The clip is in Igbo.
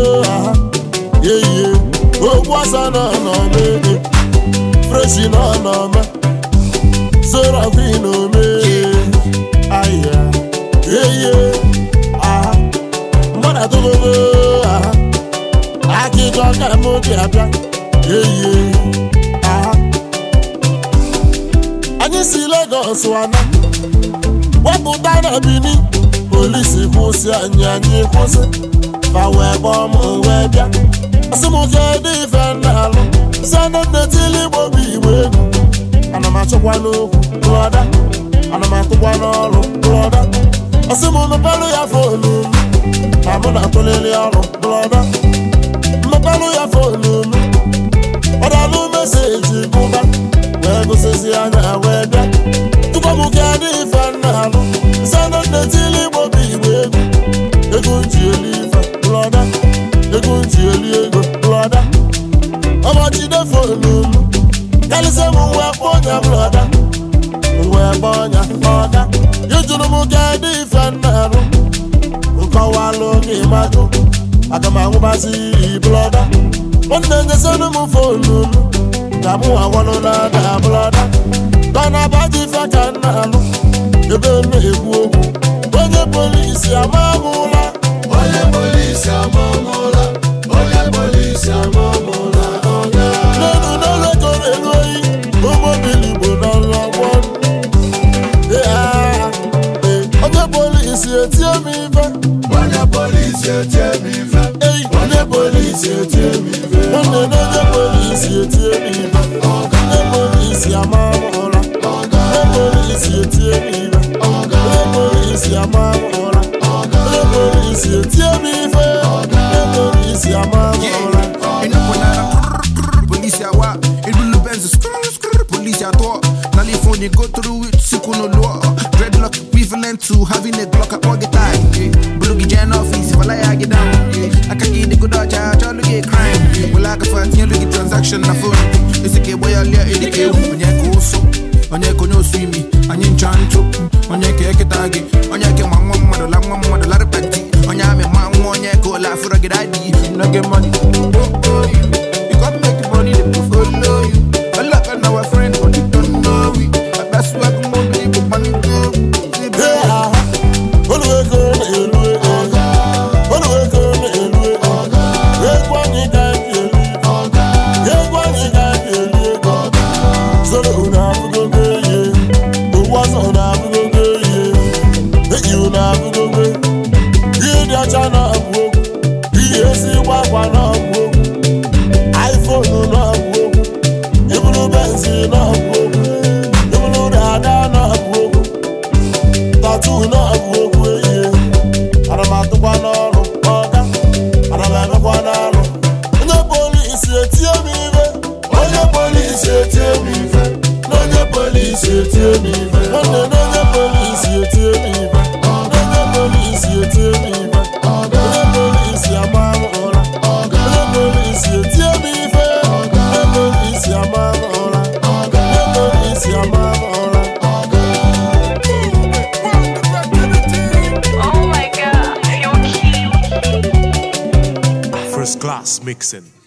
Ogwasa no me, fresh no me, Zora vino me, aya, Mwana to go, Aki joga mo diabia, Anyi si Lagos wana, Wabu dana bini, Polisi kusi anyi kusi, Fawe bomu webia. Asimu kedi fenalo, sendo netili bobi wegu. Anamachokwa no brother, anamachokwa no brother. Asimu mepelu ya fonu, amuna toleli alo brother. Mepelu ya fonu, odalu message kuba, wegu sisi anya wega. Tuko mukedi fenalo, sendo netili bobi wegu. Egu njili fe brother. Egunji eliego brother. Omo jide fonu. Kalise mu we ponya brother. We ponya brother. Yujuru mu gedi fenaro. Uko walo ni majo. Agama ngubasi brother. Onne ngesonu mu fonu. Kamu awolo na da brother. Bana baji fakanalo. Ebe ne eku. Onye polisi amamula. Onye polisi amamula. Onye polisi amamula. No lekore loi. Omo bilibo na lawon. Onye polisi etie mi fe. Onye polisi etie mi fe. Onye polisi etie mi fe. Onye polisi etie mi fe. Onye polisi amamula. Onye polisi etie mi fe. Onye polisi amamula. Police, tear me fair. Police, I'm a police, I walk. It will Benz, police, I talk. California go through it, Sikuno law. Dreadlock equivalent to having a Glock at Morgan time. Bluey Jan office, if I get down. I can get the good dodge, I try to get crime. Well, I can find you look at transaction. I phone. It's a kid boy, I'll let it go. When you go so, when you go no swimmy, and you trying to, when you get a target, when you get my one model, like one model, lot of petty. On your man, one year go laugh for a good idea. You not get money. You got to make the money to follow you. I love our friend, but you don't know we. That's why I'm going to leave money to iPhone no work, Ibulu Benz no work, Ibulu Dada no work, Tattoo no work, Adamatuwa no work, Adamatuwa no work. Onye police etie mi fe, onye police etie mi fe, onye police etie mi fe, onye police etie mi fe, onye police etie mi fe, onye police amamo. First class mixing.